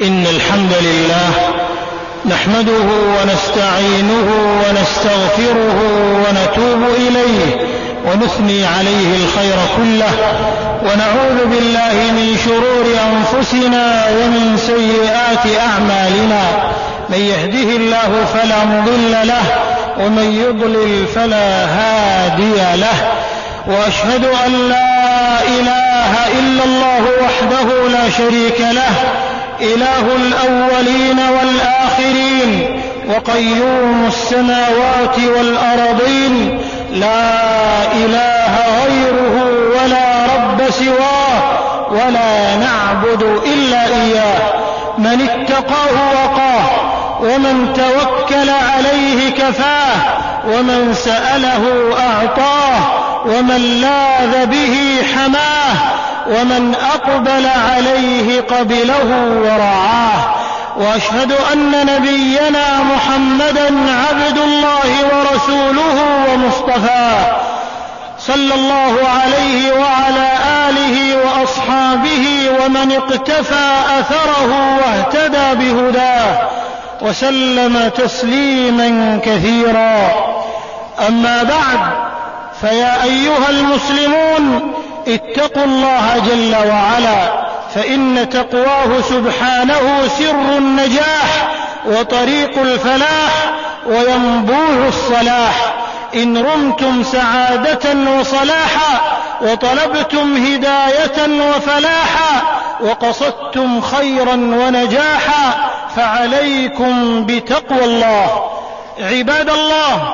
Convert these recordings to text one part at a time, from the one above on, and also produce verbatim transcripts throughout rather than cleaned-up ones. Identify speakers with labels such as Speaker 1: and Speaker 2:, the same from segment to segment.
Speaker 1: إن الحمد لله نحمده ونستعينه ونستغفره ونتوب إليه ونثني عليه الخير كله ونعوذ بالله من شرور أنفسنا ومن سيئات أعمالنا. من يهده الله فلا مضل له ومن يضلل فلا هادي له، وأشهد أن لا إله إلا الله وحده لا شريك له، إله الأولين والآخرين وقيوم السماوات والأرضين، لا إله غيره ولا رب سواه ولا نعبد إلا إياه. من اتقاه وقاه، ومن توكل عليه كفاه، ومن سأله أعطاه، ومن لاذ به حماه، ومن أقبل عليه قبله ورعاه. وأشهد أن نبينا محمدا عبد الله ورسوله ومصطفاه، صلى الله عليه وعلى آله وأصحابه ومن اقتفى أثره واهتدى بهداه وسلم تسليما كثيرا. أما بعد، فيا أيها المسلمون، اتقوا الله جل وعلا، فإن تقواه سبحانه سر النجاح وطريق الفلاح وينبوع الصلاح. إن رمتم سعادة وصلاحا وطلبتم هداية وفلاحا وقصدتم خيرا ونجاحا فعليكم بتقوى الله. عباد الله،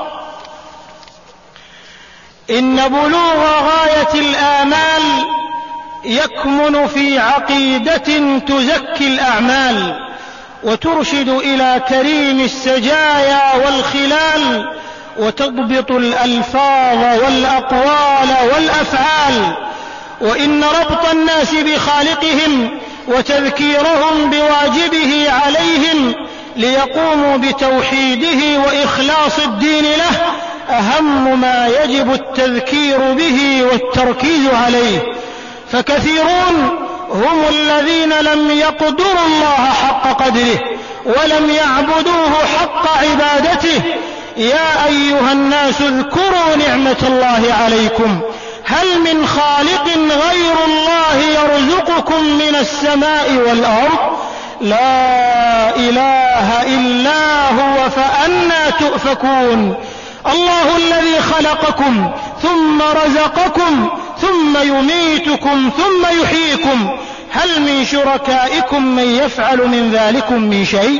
Speaker 1: إن بلوغ غاية الآمال يكمن في عقيدة تزكي الأعمال وترشد إلى كريم السجايا والخلال وتضبط الألفاظ والأقوال والأفعال. وإن ربط الناس بخالقهم وتذكيرهم بواجبه عليهم ليقوموا بتوحيده وإخلاص الدين له أهم ما يجب التذكير به والتركيز عليه. فكثيرون هم الذين لم يقدروا الله حق قدره ولم يعبدوه حق عبادته. يا أيها الناس، اذكروا نعمة الله عليكم، هل من خالق غير الله يرزقكم من السماء والأرض؟ لا إله إلا هو، فأنى تؤفكون. الله الذي خلقكم ثم رزقكم ثم يميتكم ثم يحييكم، هل من شركائكم من يفعل من ذلكم من شيء؟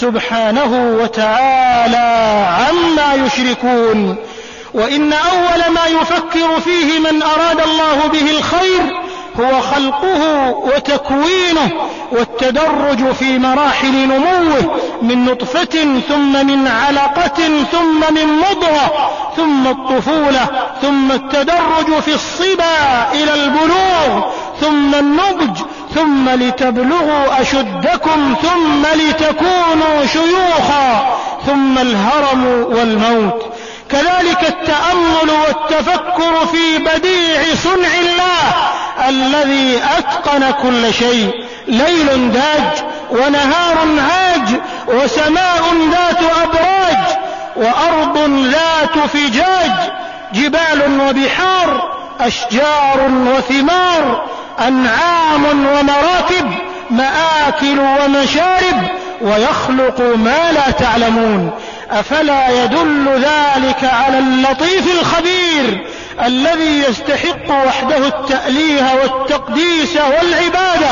Speaker 1: سبحانه وتعالى عما يشركون. وإن أول ما يفكر فيه من أراد الله به الخير هو خلقه وتكوينه والتدرج في مراحل نموه، من نطفة ثم من علقة ثم من مضغة ثم الطفولة ثم التدرج في الصبا إلى البلوغ ثم النضج ثم لتبلغوا أشدكم ثم لتكونوا شيوخا ثم الهرم والموت. كذلك التأمل والتفكر في بديع صنع الله الذي أتقن كل شيء. ليل داج ونهار عاج وسماء ذات أبراج وأرض ذات فجاج، جبال وبحار، أشجار وثمار، أنعام ومراكب، مآكل ومشارب، ويخلق ما لا تعلمون. أفلا يدل ذلك على اللطيف الخبير الذي يستحق وحده التأليه والتقديس والعبادة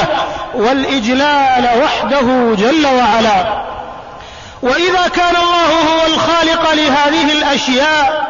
Speaker 1: والإجلال وحده جل وعلا؟ وإذا كان الله هو الخالق لهذه الأشياء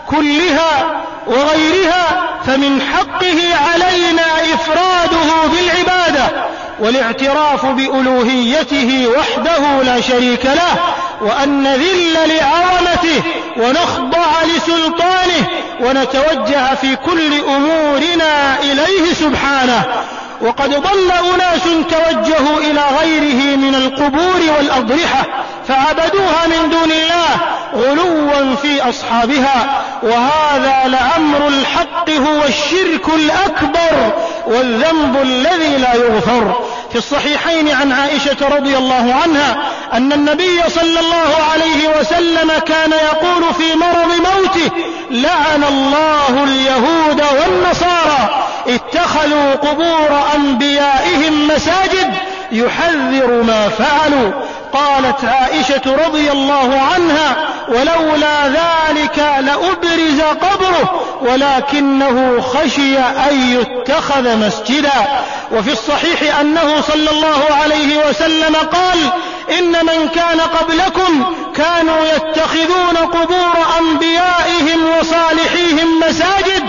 Speaker 1: كلها وغيرها، فمن حقه علينا إفراده بالعبادة والاعتراف بألوهيته وحده لا شريك له، وأن نذل لعظمته ونخضع لسلطانه ونتوجه في كل أمورنا إليه سبحانه. وقد ضل أناس توجهوا إلى غيره من القبور والأضرحة فعبدوها من دون الله غلوا في أصحابها، وهذا لأمر الحق هو الشرك الأكبر والذنب الذي لا يغفر. في الصحيحين عن عائشة رضي الله عنها أن النبي صلى الله عليه وسلم كان يقول في مرض موته: لعن الله اليهود والنصارى اتخذوا قبور أنبيائهم مساجد يحذر ما فعلوا. قالت عائشة رضي الله عنها: ولولا ذلك لأبرز قبره ولكنه خشي أن يتخذ مسجدا. وفي الصحيح أنه صلى الله عليه وسلم قال: إن من كان قبلكم كانوا يتخذون قبور أنبيائهم وصالحيهم مساجد،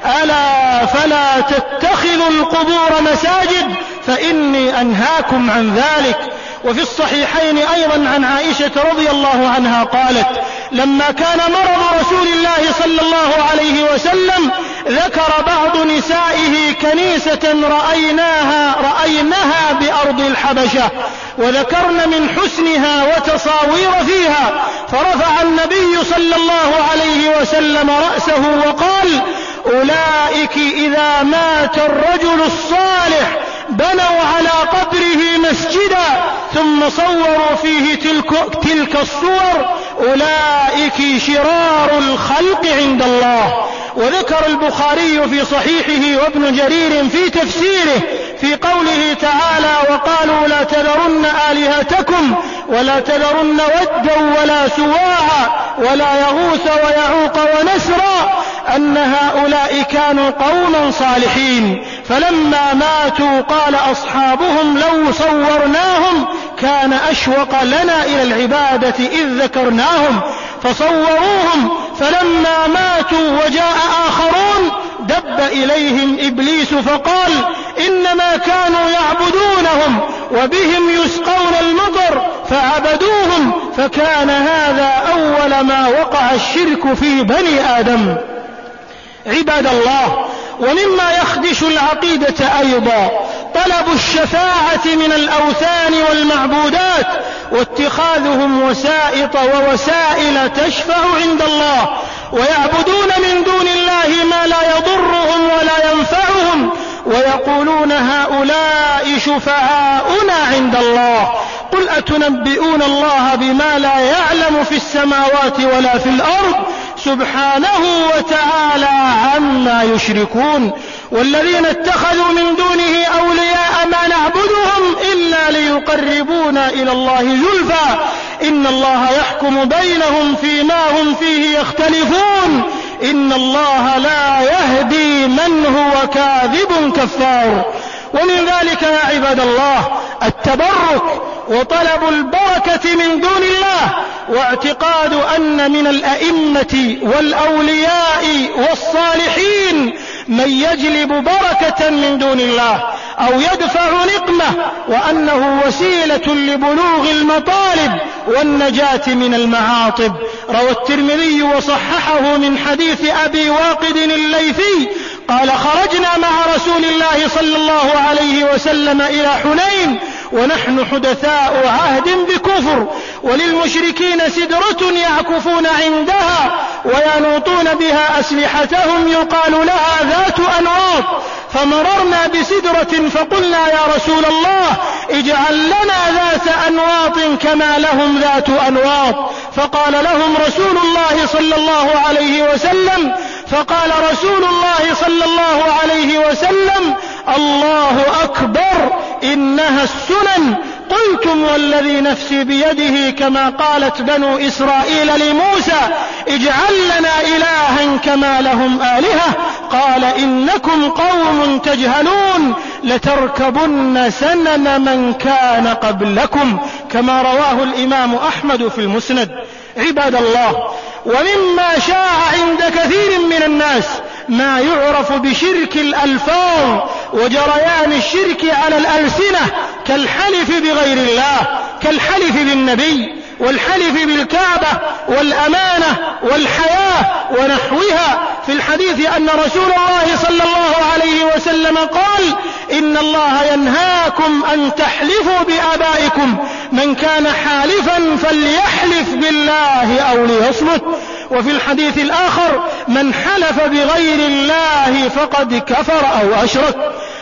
Speaker 1: ألا فلا تتخذوا القبور مساجد فإني أنهاكم عن ذلك. وفي الصحيحين أيضا عن عائشة رضي الله عنها قالت: لما كان مرض رسول الله صلى الله عليه وسلم ذكر بعض نسائه كنيسة رأيناها, رأيناها بأرض الحبشة وذكرن من حسنها وتصاوير فيها، فرفع النبي صلى الله عليه وسلم رأسه وقال: أولئك إذا مات الرجل الصالح بنوا على قبره مسجدا ثم صوروا فيه تلك, تلك الصور، أولئك شرار الخلق عند الله. وذكر البخاري في صحيحه وابن جرير في تفسيره في قوله تعالى: وقالوا لا تذرن آلهتكم ولا تذرن ودا ولا سواعا ولا يغوث ويعوق ونسرا، أن هؤلاء كانوا قوما صالحين، فلما ماتوا قال أصحابهم: لو صورناهم كان أشوق لنا إلى العبادة إذ ذكرناهم، فصوروهم، فلما ماتوا وجاء آخرون دب إليهم إبليس فقال: إنما كانوا يعبدونهم وبهم يسقون المطر فعبدوهم، فكان هذا أول ما وقع الشرك في بني آدم. عباد الله، ومما يخدش العقيدة أيضا طلب الشفاعة من الأوثان والمعبودات واتخاذهم وسائط ووسائل تشفع عند الله، ويعبدون من دون الله ما لا يضرهم ولا ينفعهم، ويقولون هؤلاء شفعاؤنا عند الله. قل أتنبئون الله بما لا يعلم في السماوات ولا في الأرض سبحانه وتعالى عما يشركون. والذين اتخذوا من دونه أولياء ما نعبدهم إلا ليقربونا إلى الله زلفى إن الله يحكم بينهم فيما هم فيه يختلفون إن الله لا يهدي من هو كاذب كفار. ومن ذلك يا عباد الله التبرك وطلب البركة من دون الله، واعتقاد أن من الأئمة والأولياء والصالحين من يجلب بركة من دون الله أو يدفع نقمة، وأنه وسيلة لبلوغ المطالب والنجاة من المعاطب. روى الترمذي وصححه من حديث أبي واقد الليثي قال: خرجنا مع رسول الله صلى الله عليه وسلم إلى حنين ونحن حدثاء عهد بكفر، وللمشركين سدرة يعكفون عندها وينوطون بها أسلحتهم يقال لها ذات أنواط، فمررنا بسدرة فقلنا: يا رسول الله اجعل لنا ذات أنواط كما لهم ذات أنواط. فقال لهم رسول الله صلى الله عليه وسلم فقال رسول الله صلى الله عليه وسلم: الله أكبر إنها السنن. قلتم والذي نفسي بيده كما قالت بنو إسرائيل لموسى: اجعل لنا إلها كما لهم آلهة. قال: إنكم قوم تجهلون لتركبن سنن من كان قبلكم، كما رواه الإمام أحمد في المسند. عباد الله، ومما شاع عند كثير من الناس ما يعرف بشرك الألفاظ وجريان الشرك على الألسنة كالحلف بغير الله، كالحلف بالنبي والحلف بالكعبة والأمانة والحياة ونحوها. في الحديث أن رسول الله صلى الله عليه وسلم قال: إن الله ينهاكم أن تحلفوا بآبائكم، من كان حالفا فليحلف بالله أو ليصمت. وفي الحديث الآخر: من حلف بغير الله فقد كفر أو أشرك.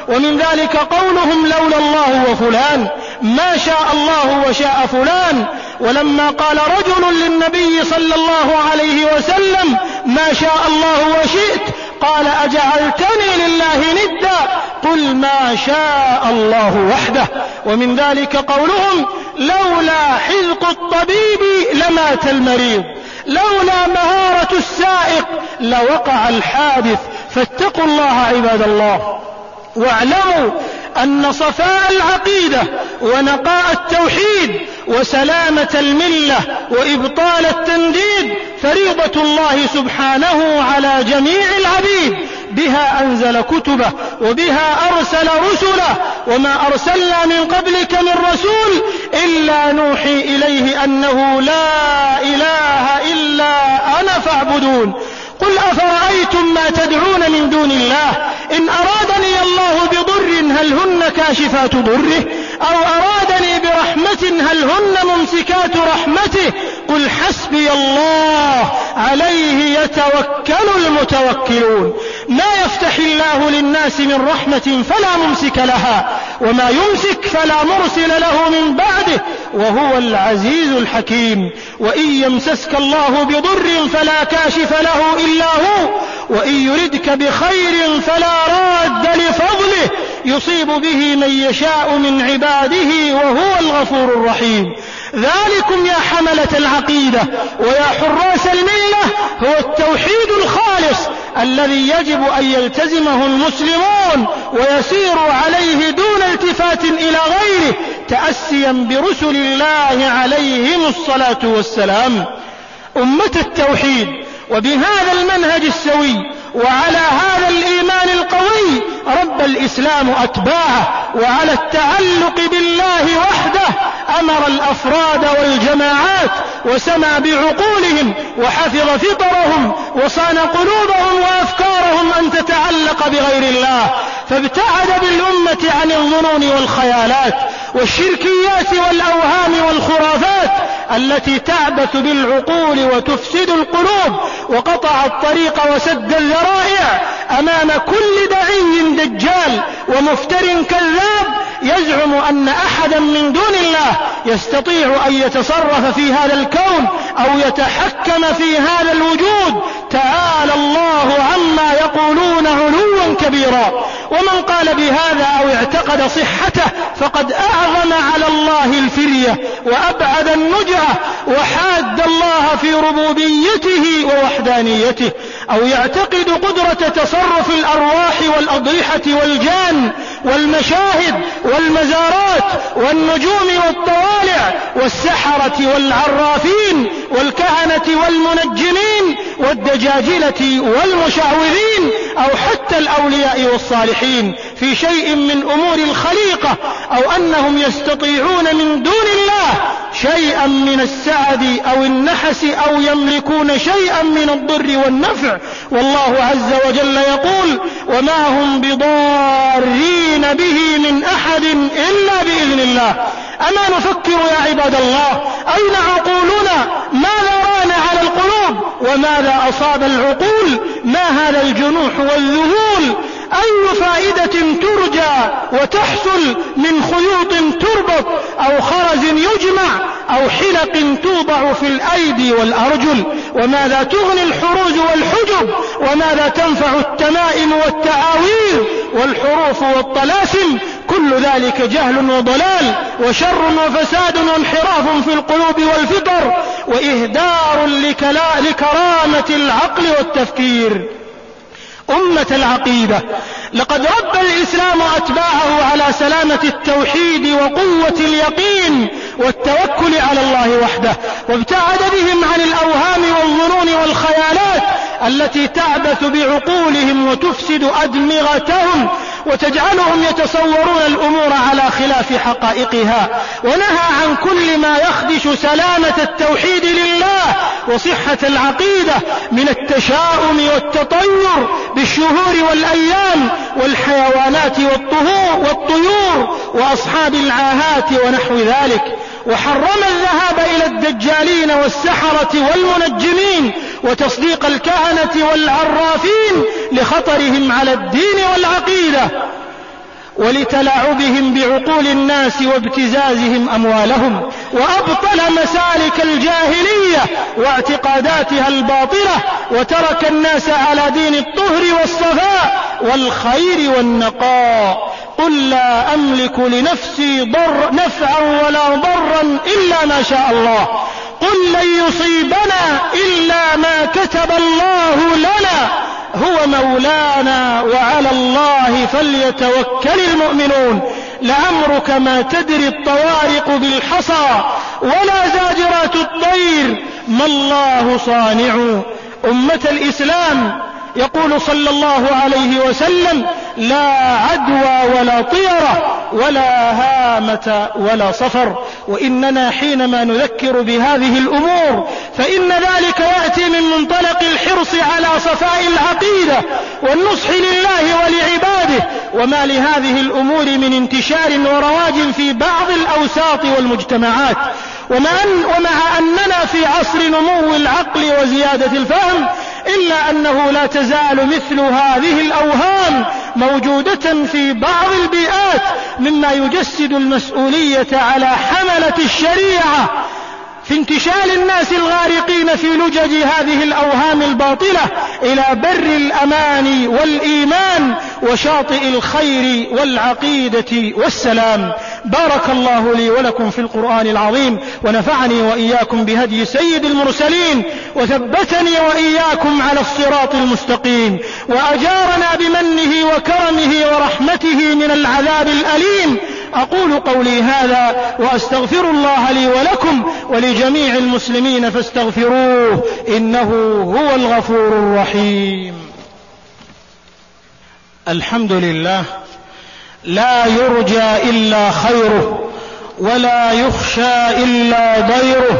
Speaker 1: ومن ذلك قولهم لولا الله وفلان، ما شاء الله وشاء فلان. ولما قال رجل للنبي صلى الله عليه وسلم ما شاء الله وشئت، قال أجعلتني لله ندا، قل ما شاء الله وحده. ومن ذلك قولهم لولا حذق الطبيب لمات المريض، لولا مهارة السائق لوقع الحادث. فاتقوا الله عباد الله، واعلموا أن صفاء العقيدة ونقاء التوحيد وسلامة الملة وإبطال التنديد فريضة الله سبحانه على جميع العبيد، بها أنزل كتبه وبها أرسل رسله، وما أرسلنا من قبلك من رسول إلا نوحي إليه أنه لا إله إلا أنا فاعبدون. قل أفرأيتم ما تدعون من دون الله إن أرادني الله بضر هل هن كاشفات ضره أو أرادني برحمة هل هن ممسكات رحمته قل حسبي الله عليه يتوكل المتوكلون. ما يفتح الله للناس من رحمة فلا ممسك لها وما يمسك فلا مرسل له من بعده وهو العزيز الحكيم. وإن يمسسك الله بضر فلا كاشف له إلا هو وإن يردك بخير فلا راد لفضله يصيب به من يشاء من عباده وهو الغفور الرحيم. ذلكم يا حملة العقيدة ويا حراس الملة هو التوحيد الخالص الذي يجب أن يلتزمه المسلمون ويسيروا عليه دون التفات إلى غيره تأسيا برسل الله عليهم الصلاة والسلام. أمة التوحيد، وبهذا المنهج السوي وعلى هذا الإيمان القوي رب الإسلام أتباعه، وعلى التعلق بالله وحده أمر الأفراد والجماعات وسمى بعقولهم وحفظ فطرهم وصان قلوبهم وأفكارهم أن تتعلق بغير الله، فابتعد بالأمة عن الظنون والخيالات والشركيات والأوهام والخرافات التي تعبث بالعقول وتفسد القلوب، وقطع الطريق وسد الذرائع أمام كل دعي دجال ومفتر كذاب يزعم أن أحدا من دون الله يستطيع أن يتصرف في هذا الكون أو يتحكم في هذا الوجود. تعالى الله عما يقولون علوا كبيرا. ومن قال بهذا أو اعتقد صحته فقد أعظم على الله الفرية وأبعد النجعة وحاد الله في ربوبيته ووحدانيته، أو يعتقد قدرة تصرف الأرواح والأضرحة والجان والمشاهد والمزارات والنجوم والطوالع والسحرة والعرافين والكهنة والمنجمين والدجاجلة والمشعوذين أو حتى الأولياء والصالحين في شيء من أمور الخليقة، أو أنهم يستطيعون من دون الله شيئا من السعد أو النحس أو يملكون شيئا من الضر والنفع. والله عز وجل يقول وما هم بضارين به من أحد إلا بإذن الله. أما نفكر يا عباد الله؟ أين عقولنا؟ ماذا ران على القلوب؟ وماذا أصاب العقول؟ ما هذا الجنوح والذهول؟ أي فائدة ترجى وتحصل من خيوط تربط أو خرز يجمع أو حلق توضع في الأيدي والأرجل؟ وماذا تغني الحروز والحجب؟ وماذا تنفع التمائم والتعاويذ والحروف والطلاسم؟ كل ذلك جهل وضلال وشر وفساد وانحراف في القلوب والفطر وإهدار لكرامة العقل والتفكير. أمة العقيدة، لقد رب الإسلام أتباعه على سلامة التوحيد وقوة اليقين والتوكل على الله وحده، وابتعد بهم عن الأوهام والظنون والخيالات التي تعبث بعقولهم وتفسد أدمغتهم وتجعلهم يتصورون الأمور على خلاف حقائقها، ونهى عن كل ما يخدش سلامة التوحيد لله وصحة العقيدة من التشاؤم والتطير بالشهور والأيام والحيوانات والطيور وأصحاب العاهات ونحو ذلك، وحرم الذهاب إلى الدجالين والسحرة والمنجمين وتصديق الكهنة والعرافين لخطرهم على الدين والعقيدة. ولتلاعبهم بعقول الناس وابتزازهم أموالهم، وأبطل مسالك الجاهلية واعتقاداتها الباطلة، وترك الناس على دين الطهر والصفاء والخير والنقاء. قل لا أملك لنفسي ضر نفعا ولا ضرا إلا ما شاء الله، قل لن يصيبنا إلا ما كتب الله لنا، هو مولانا وعلى الله فليتوكل المؤمنون. لعمرك ما تدري الطوارق بالحصى ولا زاجرات الطير ما الله صانع. أمة الإسلام، يقول صلى الله عليه وسلم: لا عدوى ولا طيرة ولا هامة ولا صفر. وإننا حينما نذكر بهذه الأمور فإن ذلك يأتي من منطلق الحرص على صفاء العقيدة والنصح لله ولعباده، وما لهذه الأمور من انتشار ورواج في بعض الأوساط والمجتمعات. ومع أننا في عصر نمو العقل وزيادة الفهم، إلا أنه لا تزال مثل هذه الأوهام موجودة في بعض البيئات، مما يجسد المسؤولية على حملة الشريعة في انتشال الناس الغارقين في لجج هذه الأوهام الباطلة إلى بر الأمان والإيمان وشاطئ الخير والعقيدة والسلام. بارك الله لي ولكم في القرآن العظيم، ونفعني وإياكم بهدي سيد المرسلين، وثبتني وإياكم على الصراط المستقيم، وأجارنا بمنه وكرمه ورحمته من العذاب الأليم. أقول قولي هذا وأستغفر الله لي ولكم ولجميع المسلمين فاستغفروه إنه هو الغفور الرحيم. الحمد لله، لا يرجى إلا خيره، ولا يخشى إلا ضيره،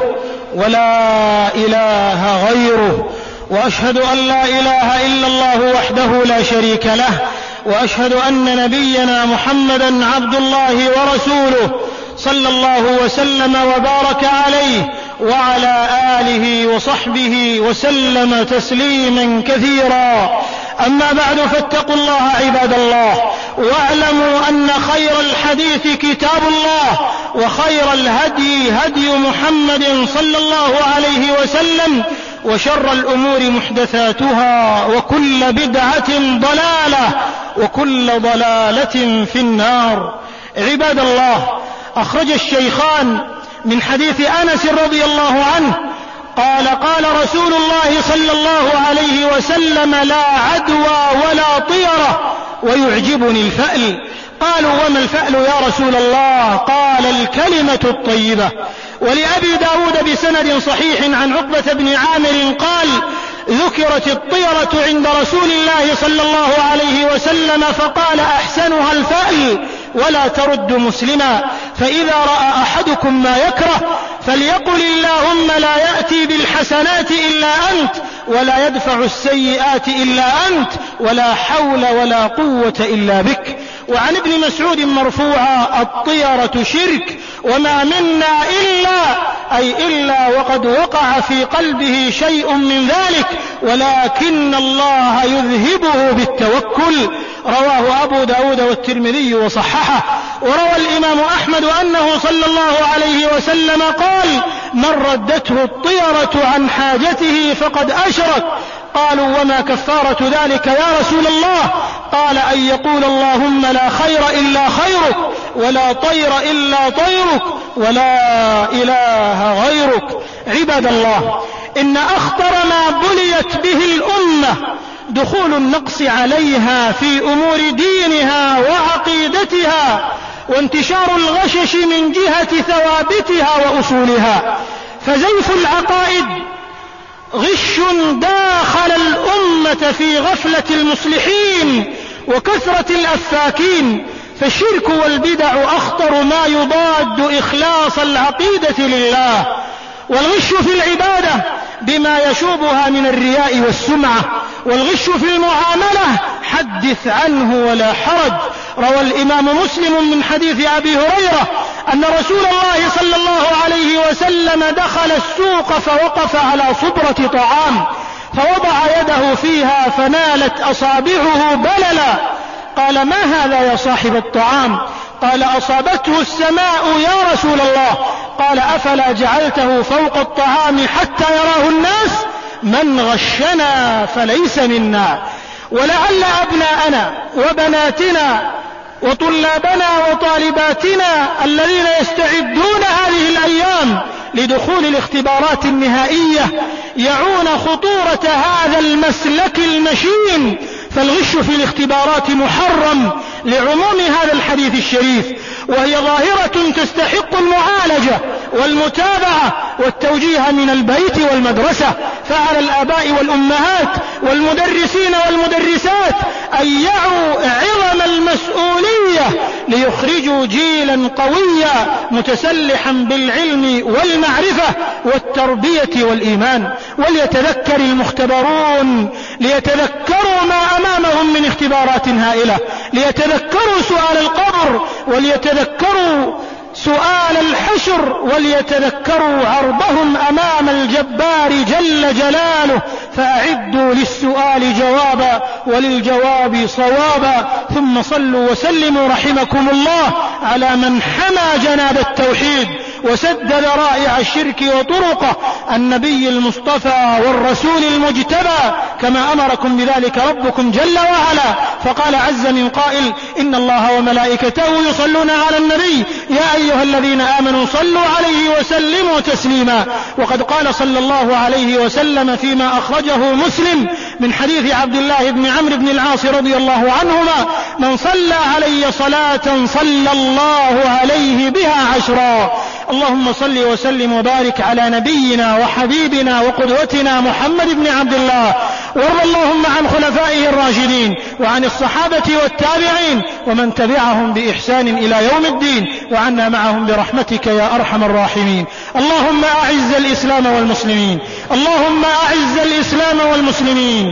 Speaker 1: ولا إله غيره، وأشهد أن لا إله إلا الله وحده لا شريك له، وأشهد أن نبينا محمدا عبد الله ورسوله صلى الله وسلم وبارك عليه وعلى آله وصحبه وسلم تسليما كثيرا. أما بعد، فاتقوا الله عباد الله، واعلموا أن خير الحديث كتاب الله، وخير الهدي هدي محمد صلى الله عليه وسلم، وشر الأمور محدثاتها، وكل بدعة ضلالة، وكل ضلالة في النار. عباد الله، أخرج الشيخان من حديث أنس رضي الله عنه قال: قال رسول الله صلى الله عليه وسلم: لا عدوى ولا طيرة ويعجبني الفأل. قالوا: وما الفأل يا رسول الله؟ قال: الكلمة الطيبة. ولأبي داود بسند صحيح عن عقبة بن عامر قال: ذكرت الطيرة عند رسول الله صلى الله عليه وسلم فقال: أحسنها الفأل ولا ترد مسلما، فإذا رأى أحدكم ما يكره فليقل: اللهم لا يأتي بالحسنات إلا أنت، ولا يدفع السيئات إلا أنت، ولا حول ولا قوة إلا بك. وعن ابن مسعود مرفوعا: الطيرة شرك، وما منا إلا أي إلا وقد وقع في قلبه شيء من ذلك، ولكن الله يذهبه بالتوكل. رواه أبو داود والترمذي وصححه. وروى الإمام أحمد أنه صلى الله عليه وسلم قال: من ردته الطيرة عن حاجته فقد أشرك. قالوا: وما كفارة ذلك يا رسول الله؟ قال: أن يقول: اللهم لا خير إلا خيرك، ولا طير إلا طيرك، ولا إله غيرك. عباد الله، إن أخطر ما بليت به الأمة دخول النقص عليها في أمور دينها وعقيدتها، وانتشار الغشش من جهة ثوابتها وأصولها. فزيف العقائد غش داخل الأمة في غفلة المصلحين وكثرة الأفاكين، فالشرك والبدع أخطر ما يضاد إخلاص العقيدة لله. والغش في العبادة بما يشوبها من الرياء والسمعة، والغش في المعاملة حدث عنه ولا حرج. روى الإمام مسلم من حديث أبي هريرة أن رسول الله صلى الله عليه وسلم دخل السوق فوقف على صبرة طعام، فوضع يده فيها فنالت أصابعه بللا، قال: ما هذا يا صاحب الطعام؟ قال: أصابته السماء يا رسول الله. قال: أفلا جعلته فوق الطعام حتى يراه الناس؟ من غشنا فليس منا. ولعل أبناءنا وبناتنا وطلابنا وطالباتنا الذين يستعدون هذه الأيام لدخول الاختبارات النهائية يعون خطورة هذا المسلك المشين، فالغش في الاختبارات محرم لعموم هذا الحديث الشريف، وهي ظاهرة تستحق المعالجة والمتابعة والتوجيه من البيت والمدرسة. فعلى الآباء والأمهات والمدرسين والمدرسات أن يعوا عظم المسؤولية ليخرجوا جيلا قويا متسلحا بالعلم والمعرفة والتربية والإيمان. وليتذكر المختبرون، ليتذكروا ما أمامهم من اختبارات هائلة، ليتذكروا سؤال القبر، وليتذكروا سؤال الحشر، وليتذكروا عرضهم أمام الجبار جل جلاله. فأعدوا للسؤال جوابا وللجواب صوابا. ثم صلوا وسلموا رحمكم الله على من حمى جناب التوحيد وسد ذرائع الشرك وطرقه، النبي المصطفى والرسول المجتبى، كما أمركم بذلك ربكم جل وعلا. فقال عز من قائل: إن الله وملائكته يصلون على النبي يا أيها الذين آمنوا صلوا عليه وسلموا تسليما. وقد قال صلى الله عليه وسلم فيما أخرجه مسلم من حديث عبد الله بن عمرو بن العاص رضي الله عنهما: من صلى علي صلاة صلى الله عليه بها عشرا. اللهم صل وسلم وبارك على نبينا وحبيبنا وقدوتنا محمد بن عبد الله، وارض اللهم عن خلفائه الراشدين وعن الصحابة والتابعين ومن تبعهم بإحسان إلى يوم الدين، وعنا معهم برحمتك يا أرحم الراحمين. اللهم أعز الإسلام والمسلمين، اللهم أعز الإسلام والمسلمين،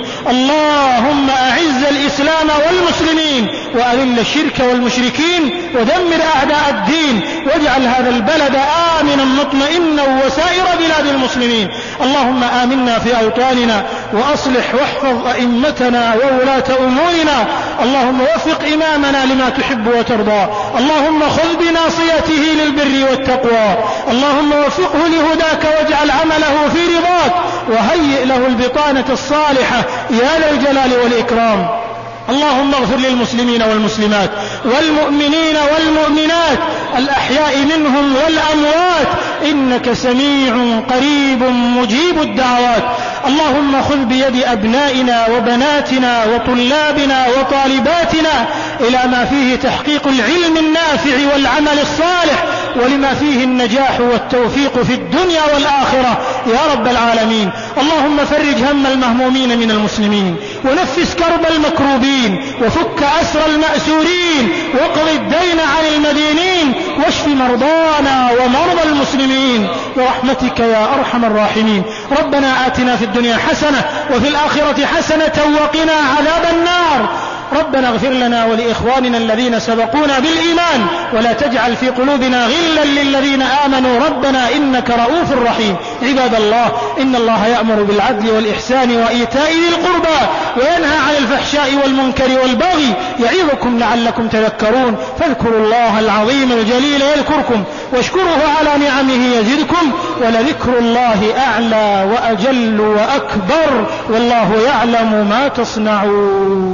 Speaker 1: اللهم أعز الإسلام والمسلمين، وأذل الشرك والمشركين، ودمر أعداء الدين، واجعل هذا البلد آمنا مطمئنا وسائر بلاد المسلمين. اللهم آمنا في أوطاننا، وأصلح واحفظ أئمتنا وولاة أمورنا. اللهم وفق إمامنا لما تحب وترضى. اللهم خذ بناصيته للبر والتقوى. اللهم وفقه لهداك واجعل عمله في رضاك، وهيئ له البطانة الصالحة يا ذا الجلال والإكرام. اللهم اغفر للمسلمين والمسلمات والمؤمنين والمؤمنات الأحياء منهم والأموات، إنك سميع قريب مجيب الدعوات. اللهم خذ بيد أبنائنا وبناتنا وطلابنا وطالباتنا إلى ما فيه تحقيق العلم النافع والعمل الصالح، ولما فيه النجاح والتوفيق في الدنيا والآخرة يا رب العالمين. اللهم فرج هم المهمومين من المسلمين، ونفس كرب المكروبين، وفك أسر المأسورين، واقض الدين عن المدينين، واشف مرضانا ومرضى المسلمين برحمتك يا أرحم الراحمين. ربنا آتنا في الدنيا حسنة وفي الآخرة حسنة وقنا عذاب النار. ربنا اغفر لنا ولإخواننا الذين سبقونا بالإيمان، ولا تجعل في قلوبنا غلا للذين آمنوا ربنا إنك رؤوف رحيم. عباد الله، إن الله يأمر بالعدل والإحسان وإيتاء ذي القربى، وينهى عن الفحشاء والمنكر والبغي، يعظكم لعلكم تذكرون. فاذكروا الله العظيم الجليل يذكركم، واشكروه على نعمه يزدكم، ولذكر الله أعلى وأجل وأكبر، والله يعلم ما تصنعون.